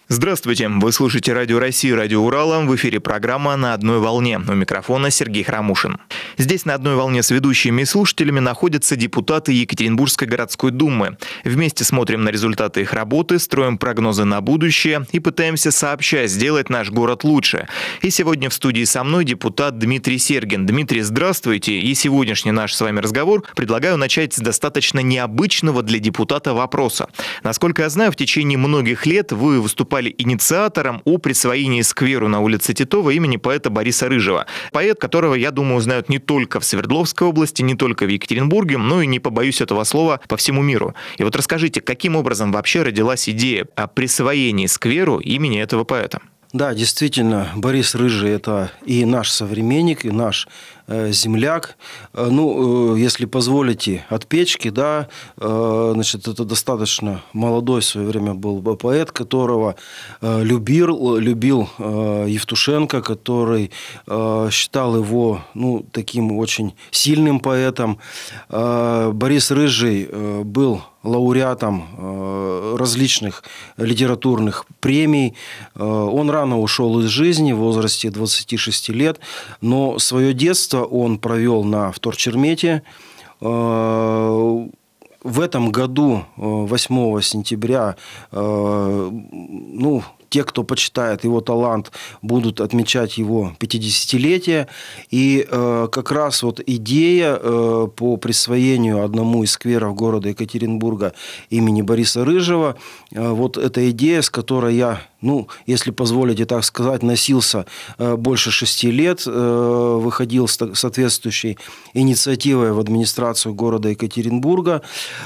Здравствуйте! Вы слушаете Радио России, Радио Урала. В эфире программа «На одной волне». У микрофона Сергей Храмушин. Здесь на одной волне с ведущими и слушателями находятся депутаты Екатеринбургской городской думы. Вместе смотрим на результаты их работы, строим прогнозы на будущее и пытаемся сообща сделать наш город лучше. И сегодня в студии со мной депутат Дмитрий Сергин. Дмитрий, здравствуйте! И сегодняшний наш с вами разговор предлагаю начать с достаточно необычного для депутата вопроса. Насколько я знаю, в течение многих лет вы выступали инициатором о присвоении скверу на улице Титова имени поэта Бориса Рыжего. Поэт, которого, я думаю, знают не только в Свердловской области, не только в Екатеринбурге, но и, не побоюсь этого слова, по всему миру. И вот расскажите, каким образом вообще родилась идея о присвоении скверу имени этого поэта? Да, действительно, Борис Рыжий – это и наш современник, и наш земляк. Если позволите, от печки, да, значит, это достаточно молодой в свое время был поэт, которого любил Евтушенко, который считал его, таким очень сильным поэтом. Борис Рыжий был лауреатом различных литературных премий. Он рано ушел из жизни в возрасте 26 лет, но свое детство он провел на вторчермете. В этом году, 8 сентября, те, кто почитает его талант, будут отмечать его 50-летие. И как раз вот идея по присвоению одному из скверов города Екатеринбурга имени Бориса Рыжего, вот эта идея, с которой я, если позволите так сказать, носился больше 6 лет, выходил с соответствующей инициативой в администрацию города Екатеринбурга.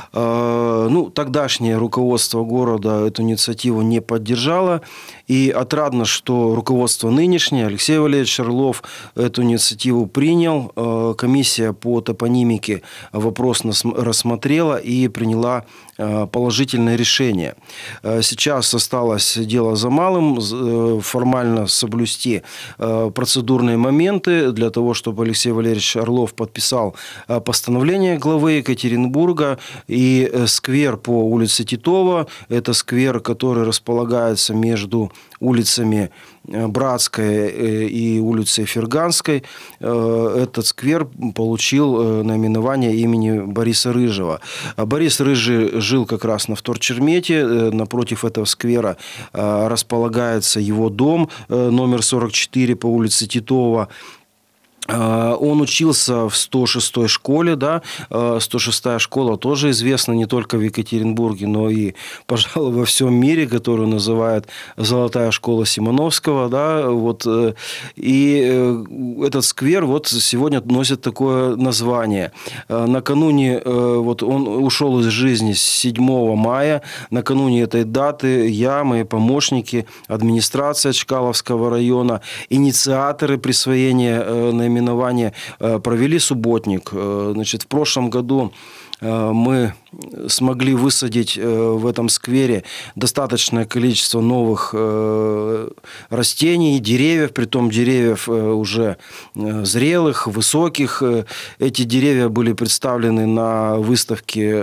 Тогдашнее руководство города эту инициативу не поддержало. И отрадно, что руководство нынешнее, Алексей Валерьевич Орлов, эту инициативу принял. Комиссия по топонимике вопрос рассмотрела и приняла положительное решение. Сейчас осталось дело за малым, формально соблюсти процедурные моменты для того, чтобы Алексей Валерьевич Орлов подписал постановление главы Екатеринбурга. И сквер по улице Титова, это сквер, который располагается между улицами Братской и улицей Ферганской, этот сквер получил наименование имени Бориса Рыжего. Борис Рыжий жил как раз на вторчермете. Напротив этого сквера располагается его дом номер 44 по улице Титова. Он учился в 106-й школе, да, 106-я школа тоже известна не только в Екатеринбурге, но и, пожалуй, во всем мире, которую называют «Золотая школа Симоновского», да, вот, и этот сквер вот сегодня носит такое название. Накануне, вот он ушел из жизни 7 мая, накануне этой даты я, мои помощники, администрация Чкаловского района, инициаторы присвоения наименования провели субботник. Значит, в прошлом году мы смогли высадить в этом сквере достаточное количество новых растений, деревьев, притом деревьев уже зрелых, высоких. Эти деревья были представлены на выставке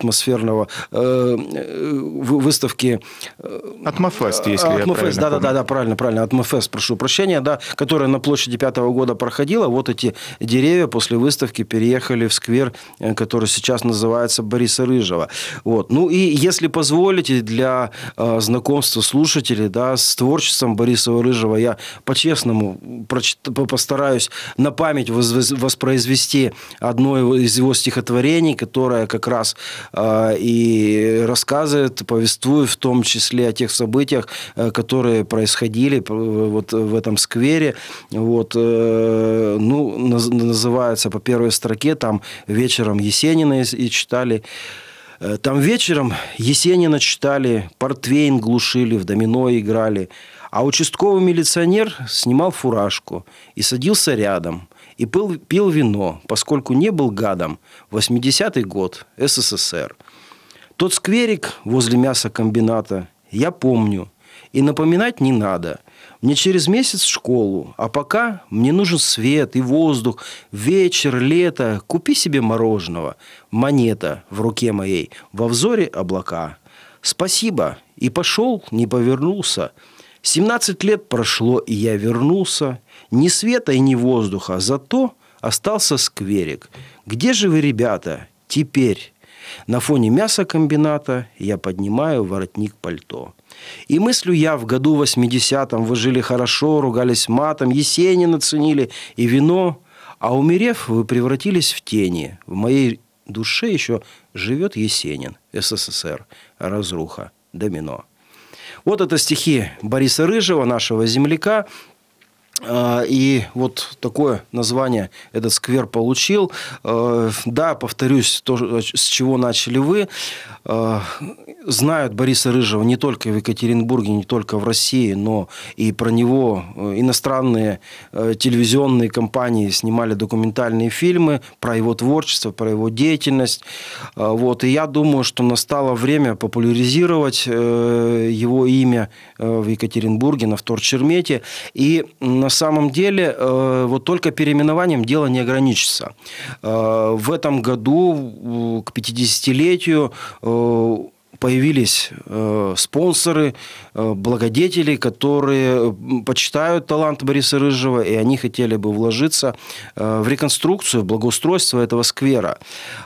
выставке Атмофест, если я правильно помню. правильно, Атмофест, прошу прощения, да, которая на площади 5-го года проходила. Вот эти деревья после выставки переехали в сквер, который сейчас называется Бориса Рыжего. Вот. И если позволите, для знакомства слушателей, да, с творчеством Бориса Рыжего я по-честному постараюсь на память воспроизвести одно из его стихотворений, которое как раз и рассказывает, повествует в том числе о тех событиях, которые происходили вот в этом сквере. Вот. Называется по первой строке, там вечером Есенина и читали. Там вечером Есенина читали, портвейн глушили, в домино играли. А участковый милиционер снимал фуражку и садился рядом. И пил вино, поскольку не был гадом. 80-й год, СССР. Тот скверик возле мясокомбината я помню. И напоминать не надо. Мне через месяц в школу, а пока мне нужен свет и воздух, вечер, лето, купи себе мороженого, монета в руке моей, во взоре облака. Спасибо, и пошел, не повернулся. 17 лет прошло, и я вернулся. Ни света и ни воздуха, зато остался скверик. Где же вы, ребята, теперь? На фоне мясокомбината я поднимаю воротник пальто. И мыслю я, в году 80-м вы жили хорошо, ругались матом, Есенина ценили и вино. А умерев, вы превратились в тени. В моей душе еще живет Есенин, СССР, разруха, домино. Вот это стихи Бориса Рыжего, нашего земляка. И вот такое название этот сквер получил. Да, повторюсь, то, с чего начали вы. Знают Бориса Рыжего не только в Екатеринбурге, не только в России, но и про него иностранные телевизионные компании снимали документальные фильмы про его творчество, про его деятельность. Вот. И я думаю, что настало время популяризировать его имя в Екатеринбурге, на Вторчермете. И на самом деле вот только переименованием дело не ограничится. В этом году к 50-летию появились спонсоры, благодетели, которые почитают талант Бориса Рыжего, и они хотели бы вложиться в реконструкцию, в благоустройство этого сквера.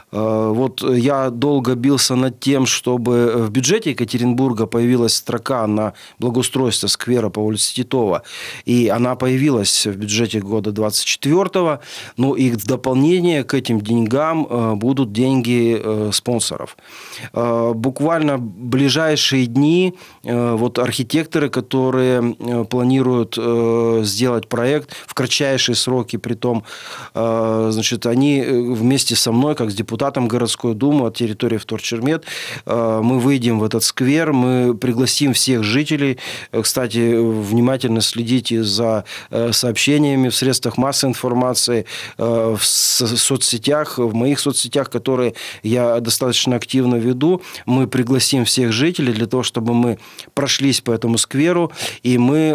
Вот я долго бился над тем, чтобы в бюджете Екатеринбурга появилась строка на благоустройство сквера по улице Титова. И она появилась в бюджете года 24-го. Ну и в дополнение к этим деньгам будут деньги спонсоров. Буквально в ближайшие дни вот архитекторы, которые планируют сделать проект в кратчайшие сроки, притом, значит, они вместе со мной, как с депутатом городской думы от территории Вторчермет, мы выйдем в этот сквер, мы пригласим всех жителей. Кстати, внимательно следите за сообщениями в средствах массовой информации, в соцсетях, в моих соцсетях, которые я достаточно активно веду. Мы пригласим всех жителей для того, чтобы мы прошлись по этому скверу, и мы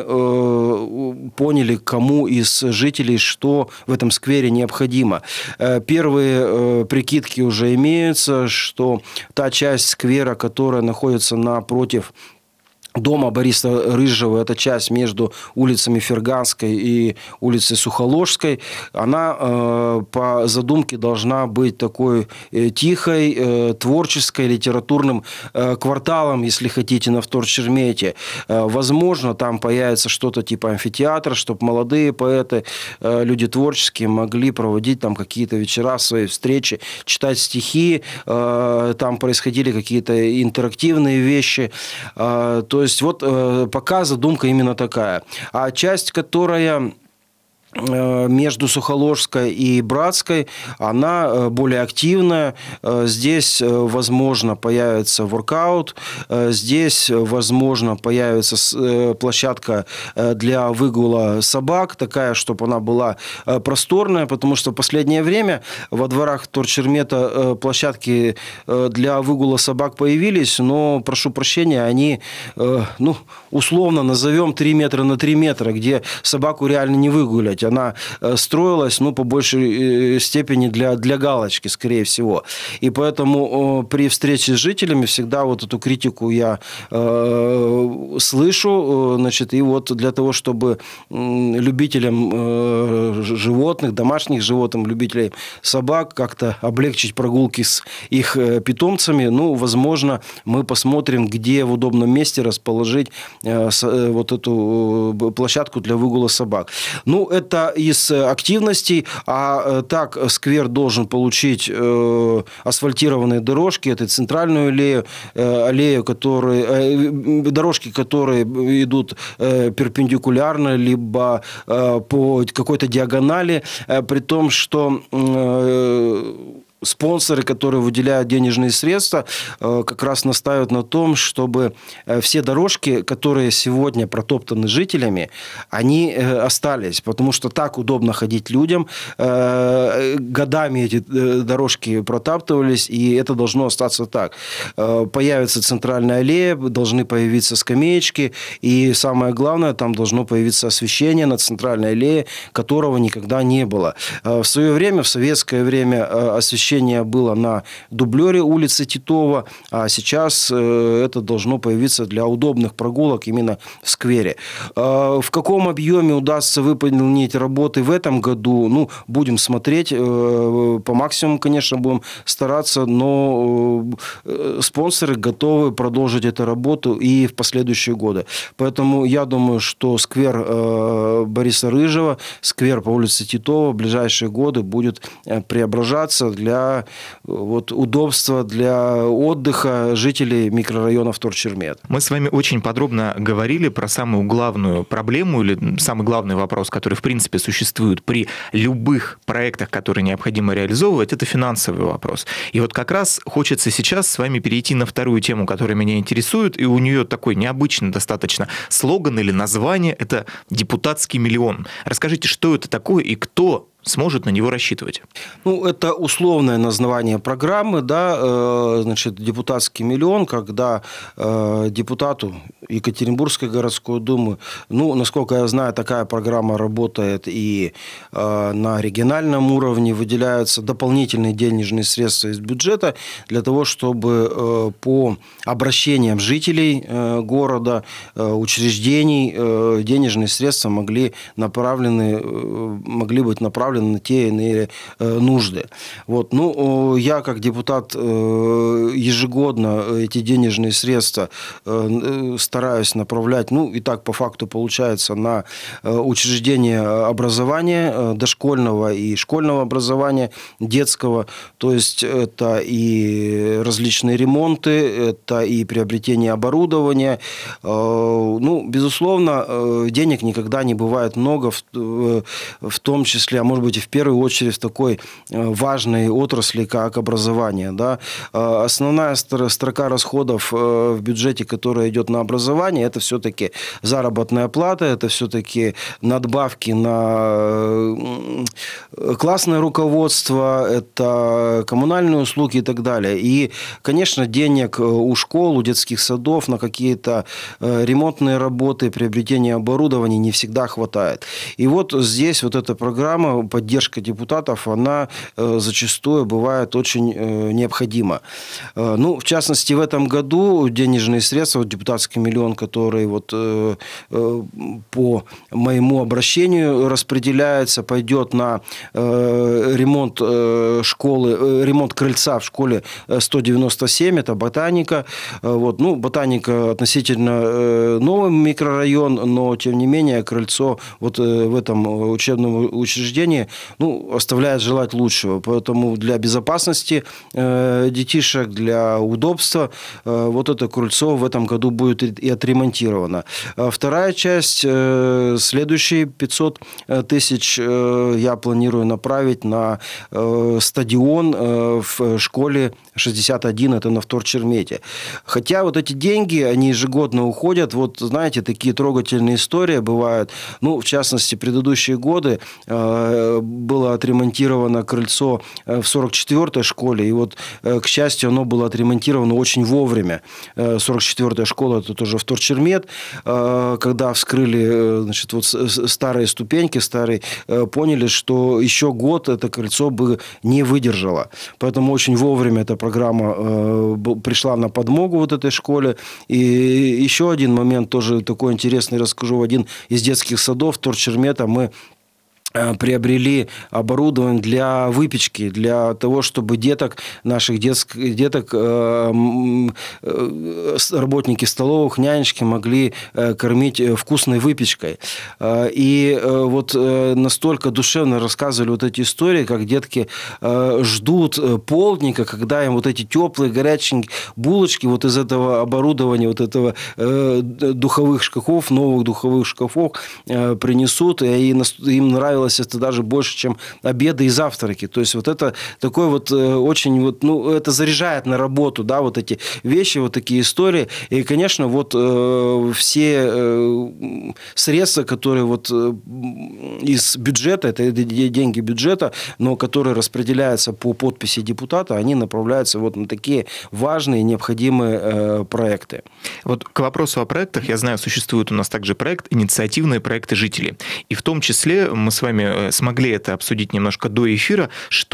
поняли, кому из жителей что в этом сквере необходимо. Первые прикидки уже имеются, что та часть сквера, которая находится напротив дома Бориса Рыжего, это часть между улицами Ферганской и улицей Сухоложской, она по задумке должна быть такой тихой, творческой, литературным кварталом, если хотите, на Вторчермете. Возможно, там появится что-то типа амфитеатра, чтобы молодые поэты, люди творческие могли проводить там какие-то вечера, свои встречи, читать стихи, там происходили какие-то интерактивные вещи. То есть вот пока задумка именно такая. А часть, которая между Сухоложской и Братской, она более активная. Здесь, возможно, появится воркаут. Здесь, возможно, появится площадка для выгула собак, такая, чтобы она была просторная, потому что в последнее время во дворах Вторчермета площадки для выгула собак появились, но, прошу прощения, они, ну, условно назовем 3 метра на 3 метра, где собаку реально не выгулять. Она строилась, ну, по большей степени для галочки, скорее всего. И поэтому при встрече с жителями всегда вот эту критику я слышу. Значит, и вот для того, чтобы любителям животных, домашних животных, любителей собак как-то облегчить прогулки с их питомцами, ну, возможно, мы посмотрим, где в удобном месте расположить вот эту площадку для выгула собак. Ну, это из активностей, а так сквер должен получить асфальтированные дорожки, это центральную аллею, дорожки, которые идут перпендикулярно, либо по какой-то диагонали, при том, что спонсоры, которые выделяют денежные средства, как раз настаивают на том, чтобы все дорожки, которые сегодня протоптаны жителями, они остались, потому что так удобно ходить людям. Годами эти дорожки протаптывались, и это должно остаться так. Появится центральная аллея, должны появиться скамеечки, и самое главное, там должно появиться освещение на центральной аллее, которого никогда не было. В свое время, в советское время, освещение обращение было на дублере улицы Титова, а сейчас это должно появиться для удобных прогулок именно в сквере. В каком объеме удастся выполнить работы в этом году, ну, будем смотреть. По максимуму, конечно, будем стараться, но спонсоры готовы продолжить эту работу и в последующие годы. Поэтому я думаю, что сквер Бориса Рыжего, сквер по улице Титова в ближайшие годы будет преображаться для удобства, для отдыха жителей микрорайона Вторчермет. Мы с вами очень подробно говорили про самую главную проблему или самый главный вопрос, который в принципе существует при любых проектах, которые необходимо реализовывать, это финансовый вопрос. И вот как раз хочется сейчас с вами перейти на вторую тему, которая меня интересует, и у нее такой необычный достаточно слоган или название – это «Депутатский миллион». Расскажите, что это такое и кто сможет на него рассчитывать? Ну, это условное название программы, да, значит, депутатский миллион, когда депутату Екатеринбургской городской думы, ну, насколько я знаю, такая программа работает и на региональном уровне, выделяются дополнительные денежные средства из бюджета для того, чтобы по обращениям жителей города, учреждений, денежные средства могли быть направлены на те иные нужды. Вот. Ну, я как депутат ежегодно эти денежные средства стараюсь направлять, ну, и так по факту получается, на учреждения образования, дошкольного и школьного образования, детского. То есть это и различные ремонты, это и приобретение оборудования. Ну, безусловно, денег никогда не бывает много, в том числе, а может быть, и в первую очередь в такой важной отрасли, как образование. Да. Основная строка расходов в бюджете, которая идет на образование, это все-таки заработная плата, это все-таки надбавки на классное руководство, это коммунальные услуги и так далее. И, конечно, денег у школ, у детских садов на какие-то ремонтные работы, приобретение оборудования не всегда хватает. И вот здесь вот эта программа, поддержка депутатов, она зачастую бывает очень необходима. Ну, в частности, в этом году денежные средства, вот депутатский миллион, который вот по моему обращению распределяется, пойдет на ремонт школы, ремонт крыльца в школе 197, это Ботаника. Вот, ну, Ботаника относительно новый микрорайон, но, тем не менее, крыльцо вот в этом учебном учреждении, ну, оставляет желать лучшего. Поэтому для безопасности детишек, для удобства вот это крыльцо в этом году будет и отремонтировано. Вторая часть, следующие 500 тысяч я планирую направить на стадион в школе 61, это на Вторчермете. Хотя вот эти деньги, они ежегодно уходят. Вот, знаете, такие трогательные истории бывают. Ну, в частности, предыдущие годы было отремонтировано крыльцо в 44-й школе. И вот, к счастью, оно было отремонтировано очень вовремя. 44-я школа, это тоже Вторчермет. Когда вскрыли, значит, вот старые ступеньки, поняли, что еще год это крыльцо бы не выдержало. Поэтому очень вовремя эта программа пришла на подмогу вот этой школе. И еще один момент тоже такой интересный расскажу. В один из детских садов Вторчермета мы приобрели оборудование для выпечки, для того, чтобы наших деток, работники столовых, нянечки могли кормить вкусной выпечкой. И вот настолько душевно рассказывали вот эти истории, как детки ждут полдника, когда им вот эти теплые, горячие булочки вот из этого оборудования, вот этого духовых шкафов, новых духовых шкафов принесут, и им нравилось это даже больше, чем обеды и завтраки. То есть вот это такой вот очень вот, ну, это заряжает на работу, да, вот эти вещи, вот такие истории. И, конечно, вот все средства, которые вот из бюджета, это деньги бюджета, но которые распределяются по подписи депутата, они направляются вот на такие важные, необходимые проекты. Вот к вопросу о проектах, я знаю, существует у нас также проект «Инициативные проекты жителей». И в том числе мы с вами смогли это обсудить немножко до эфира, что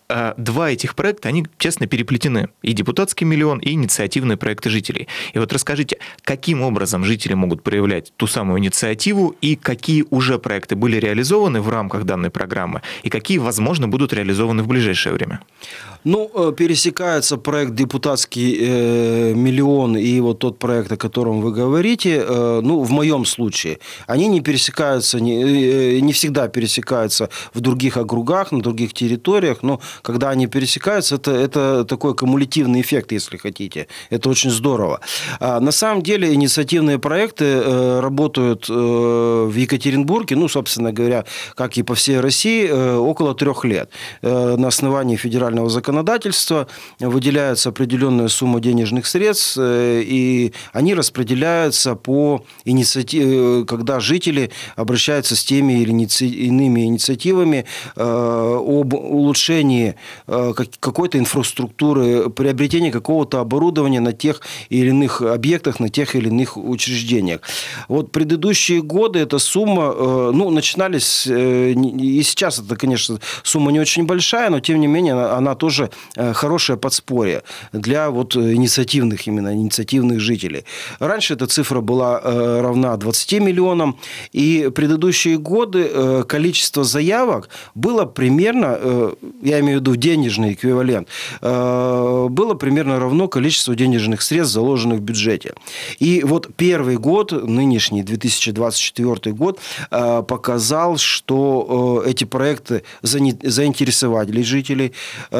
два этих проекта, они, честно, переплетены. И депутатский миллион, и инициативные проекты жителей. И вот расскажите, каким образом жители могут проявлять ту самую инициативу, и какие уже проекты были реализованы в рамках данной программы, и какие, возможно, будут реализованы в ближайшее время? Пересекается проект «Депутатский миллион» и вот тот проект, о котором вы говорите. В моем случае они не пересекаются, не всегда пересекаются в других округах, на других территориях, но когда они пересекаются, это такой кумулятивный эффект, если хотите. Это очень здорово. На самом деле инициативные проекты работают в Екатеринбурге, собственно говоря, как и по всей России, около 3 лет. На основании федерального законодательства выделяется определенная сумма денежных средств, и они распределяются по инициативе, когда жители обращаются с теми или иными инициативами об улучшении какой-то инфраструктуры, приобретении какого-то оборудования на тех или иных объектах, на тех или иных учреждениях. Вот предыдущие годы эта сумма, начинались, и сейчас это, конечно, сумма не очень большая, но тем не менее она тоже хорошее подспорье для инициативных жителей. Раньше эта цифра была равна 20 миллионам, и предыдущие годы количество заявок было примерно, я имею в виду денежный эквивалент, было примерно равно количеству денежных средств, заложенных в бюджете. И вот первый год, нынешний 2024 год, показал, что эти проекты заинтересовали жителей.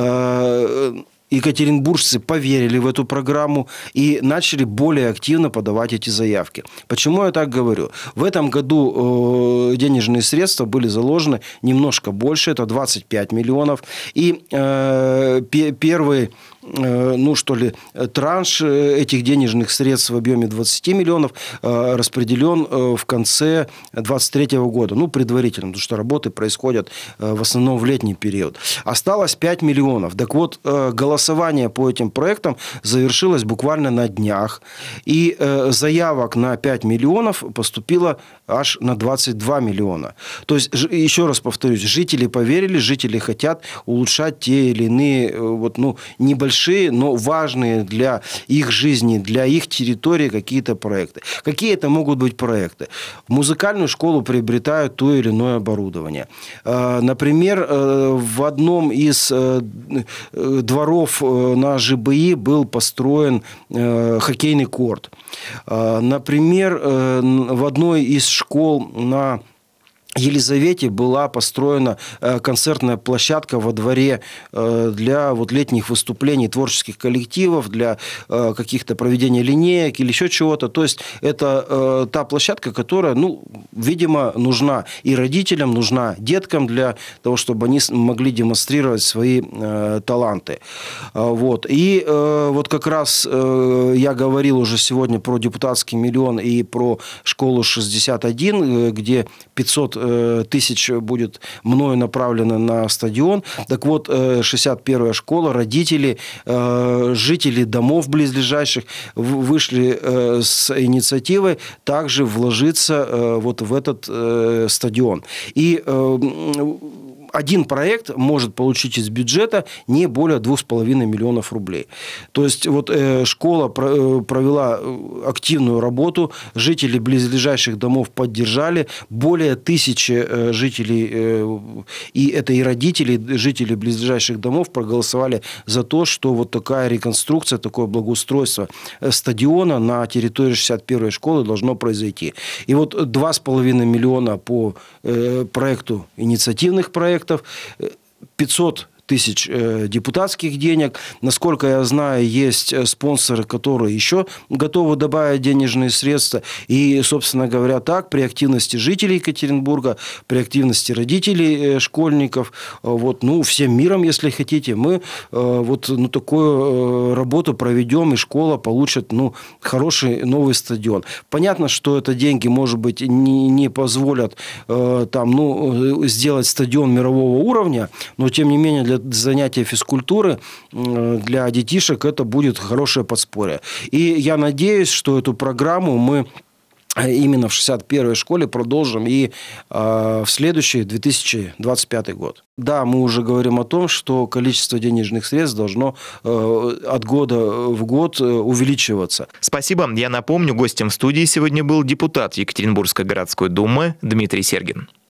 Екатеринбуржцы поверили в эту программу и начали более активно подавать эти заявки. Почему я так говорю? В этом году денежные средства были заложены немножко больше, это 25 миллионов. И первый транш этих денежных средств в объеме 20 миллионов распределен в конце 2023 года. Предварительно, потому что работы происходят в основном в летний период. Осталось 5 миллионов. Так вот, голосование по этим проектам завершилось буквально на днях. И заявок на 5 миллионов поступило аж на 22 миллиона. То есть, еще раз повторюсь, жители поверили, жители хотят улучшать те или иные небольшие, но важные для их жизни, для их территории какие-то проекты. Какие это могут быть проекты? В музыкальную школу приобретают то или иное оборудование. Например, в одном из дворов на ЖБИ был построен хоккейный корт. Например, в одной из школ на Елизавете была построена концертная площадка во дворе для летних выступлений творческих коллективов, для каких-то проведения линеек или еще чего-то. То есть, это та площадка, которая, видимо, нужна и родителям, нужна деткам для того, чтобы они могли демонстрировать свои таланты. И как раз я говорил уже сегодня про депутатский миллион и про школу 61, где 500 тысяч будет мною направлено на стадион. Так вот, 61-я школа, родители, жители домов близлежащих вышли с инициативой также вложиться в этот стадион. И один проект может получить из бюджета не более 2,5 миллионов рублей. То есть, школа провела активную работу, жители близлежащих домов поддержали, более 1000 жителей, и это и родители, жители близлежащих домов проголосовали за то, что такая реконструкция, такое благоустройство стадиона на территории 61-й школы должно произойти. И 2,5 миллиона по проекту инициативных проектов, 500 тысяч депутатских денег. Насколько я знаю, есть спонсоры, которые еще готовы добавить денежные средства. И, собственно говоря, так, при активности жителей Екатеринбурга, при активности родителей школьников, всем миром, если хотите, мы такую работу проведем, и школа получит хороший новый стадион. Понятно, что это деньги, может быть, не позволят сделать стадион мирового уровня, но, тем не менее, для занятия физкультуры для детишек это будет хорошее подспорье. И я надеюсь, что эту программу мы именно в 61-й школе продолжим и в следующий 2025 год. Да, мы уже говорим о том, что количество денежных средств должно от года в год увеличиваться. Спасибо. Я напомню, гостем студии сегодня был депутат Екатеринбургской городской думы Дмитрий Сергин.